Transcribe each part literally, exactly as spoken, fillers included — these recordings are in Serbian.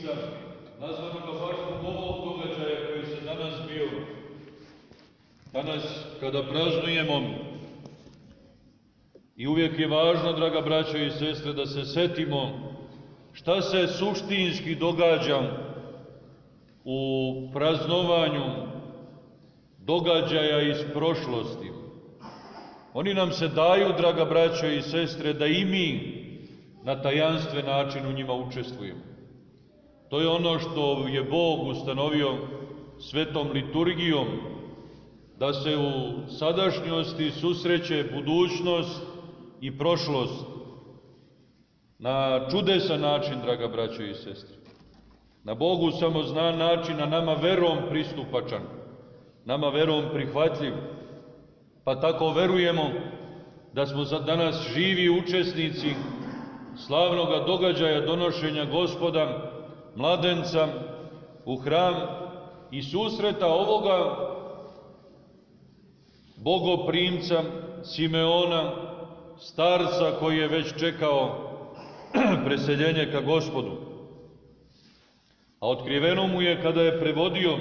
Ista, nazvano ga baš zbog ovog događaja koji se danas bio. Danas, kada praznujemo, i uvijek je važno, draga braćo i sestre, da se setimo šta se suštinski događa u praznovanju događaja iz prošlosti. Oni nam se daju, draga braćo i sestre, da i mi na tajanstven način u njima učestvujemo. To je ono što je Bog ustanovio svetom liturgijom, da se u sadašnjosti susreće budućnost i prošlost na čudesan način, draga braćo i sestre. Na Bogu samo zna način, a nama verom pristupačan, nama verom prihvatljiv. Pa tako verujemo da smo za danas živi učesnici slavnoga događaja donošenja Gospoda, mladenca, u hram i susreta ovoga bogoprimca Simeona, starca koji je već čekao preseljenje ka Gospodu. A otkriveno mu je kada je prevodio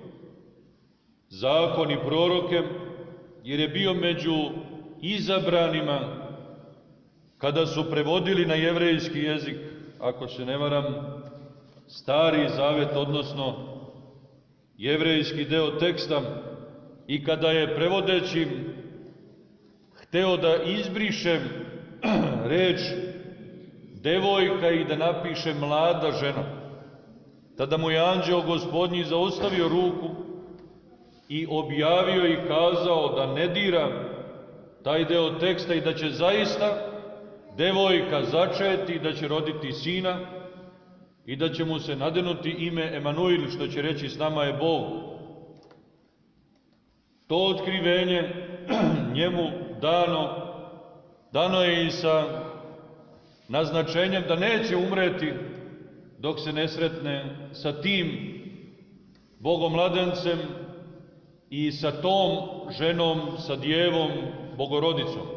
zakon i proroke, jer je bio među izabranima kada su prevodili na jevrejski jezik, ako se ne varam, Stari zavet, odnosno jevrejski deo teksta, i kada je prevodeći hteo da izbriše reč devojka i da napiše mlada žena, tada mu je anđeo Gospodnji zaustavio ruku i objavio i kazao da ne dira taj deo teksta i da će zaista devojka začeti i da će roditi sina i da će mu se nadenuti ime Emanuil, što će reći s nama je Bog. To otkrivenje njemu dano, dano je i sa naznačenjem da neće umreti dok se ne sretne sa tim bogomladencem i sa tom ženom, sa djevom, Bogorodicom.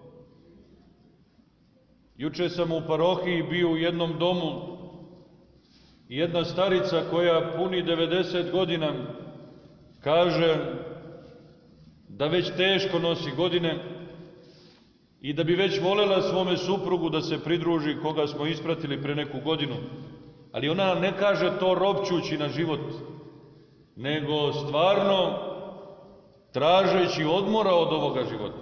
Juče sam u parohiji bio u jednom domu i jedna starica koja puni devedeset godina kaže da već teško nosi godine i da bi već volela svome suprugu da se pridruži koga smo ispratili pre neku godinu. Ali ona nam ne kaže to ropćući na život, nego stvarno tražeći odmora od ovoga života.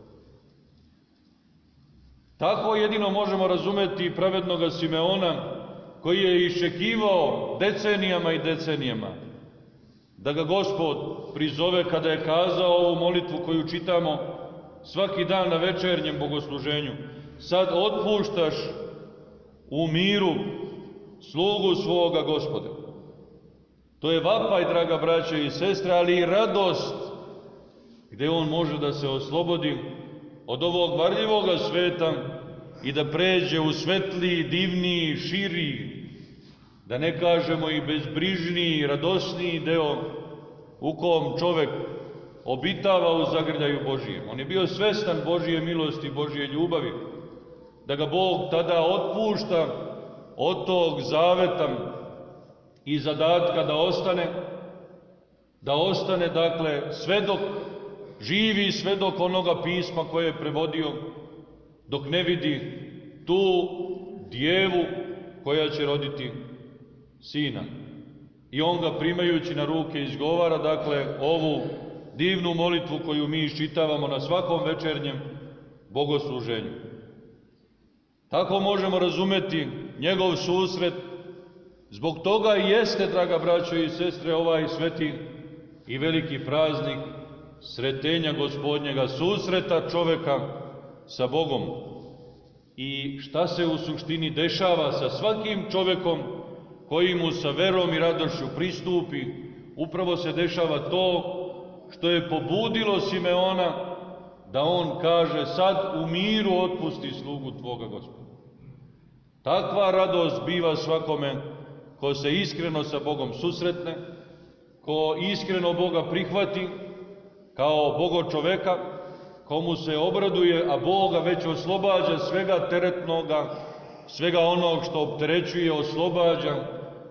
Tako jedino možemo razumeti pravednoga Simeona, koji je iščekivao decenijama i decenijama da ga Gospod prizove kada je kazao ovu molitvu koju čitamo svaki dan na večernjem bogosluženju. Sad otpuštaš u miru slugu svoga Gospoda. To je vapaj, draga braće i sestre, ali i radost gde on može da se oslobodi od ovog varljivoga sveta i da pređe u svetliji, divniji, širi, da ne kažemo i bezbrižniji, radosniji deo u kom čovek obitava u zagrljaju Božijem. On je bio svestan Božije milosti, Božije ljubavi, da ga Bog tada otpušta od tog zaveta i zadatka da ostane, da ostane, dakle, svedok, živi svedok onoga pisma koje je prevodio, dok ne vidi tu djevu koja će roditi sina. I on ga primajući na ruke izgovara, dakle, ovu divnu molitvu koju mi iščitavamo na svakom večernjem bogosluženju. Tako možemo razumeti njegov susret. Zbog toga i jeste, draga braćo i sestre, ovaj sveti i veliki praznik sretenja Gospodnjega, susreta čoveka sa Bogom. I šta se u suštini dešava sa svakim čovekom koji mu sa verom i radošću pristupi? Upravo se dešava to što je pobudilo Simeona da on kaže sad u miru otpusti slugu tvoga Gospoda. Takva radost biva svakome ko se iskreno sa Bogom susretne, ko iskreno Boga prihvati kao Bogo čoveka, komu se obraduje, a Boga već oslobađa svega teretnoga, svega onog što opterećuje, oslobađa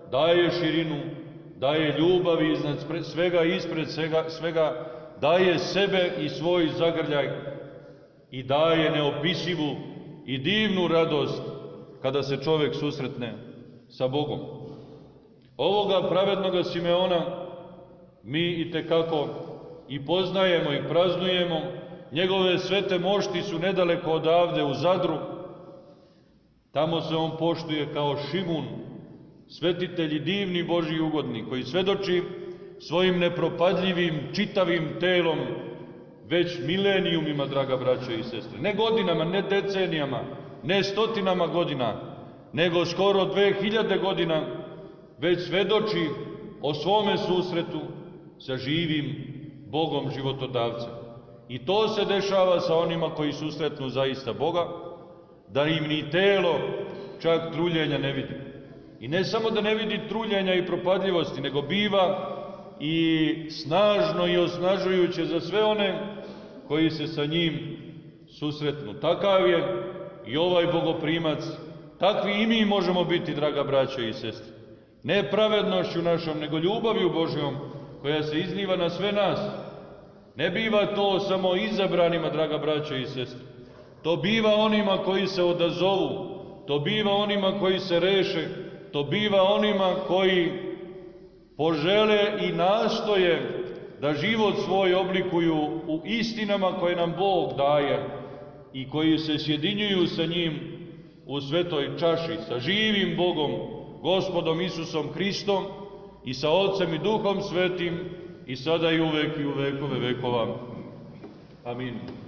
daje širinu, daje ljubav iznad svega, ispred svega, svega, daje sebe i svoj zagrljaj i daje neopisivu i divnu radost kada se čovjek susretne sa Bogom. Ovoga pravednoga Simeona mi itekako i poznajemo i praznujemo. Njegove svete mošti su nedaleko odavde u Zadru. Tamo se on poštuje kao Šimun, svetitelj i divni Božji ugodnik, koji svedoči svojim nepropadljivim, čitavim telom već milenijumima, draga braćo i sestre. Ne godinama, ne decenijama, ne stotinama godina, nego skoro dve hiljade godina već svedoči o svome susretu sa živim Bogom životodavcem. I to se dešava sa onima koji susretnu zaista Boga, da im ni telo čak truljenja ne vidi. I ne samo da ne vidi truljenja i propadljivosti, nego biva i snažno i osnažujuće za sve one koji se sa njim susretnu. Takav je i ovaj bogoprimac, takvi i mi možemo biti, draga braćo i sestre. Ne pravednošću našom, nego ljubavlju Božjom koja se izliva na sve nas. Ne biva to samo izabranima, draga braćo i sestre. To biva onima koji se odazovu, to biva onima koji se reše, to biva onima koji požele i nastoje da život svoj oblikuju u istinama koje nam Bog daje i koji se sjedinjuju sa njim u svetoj čaši, sa živim Bogom, Gospodom Isusom Hristom i sa Otcem i Duhom Svetim i sada i uvek i u vekove vekova. Amin.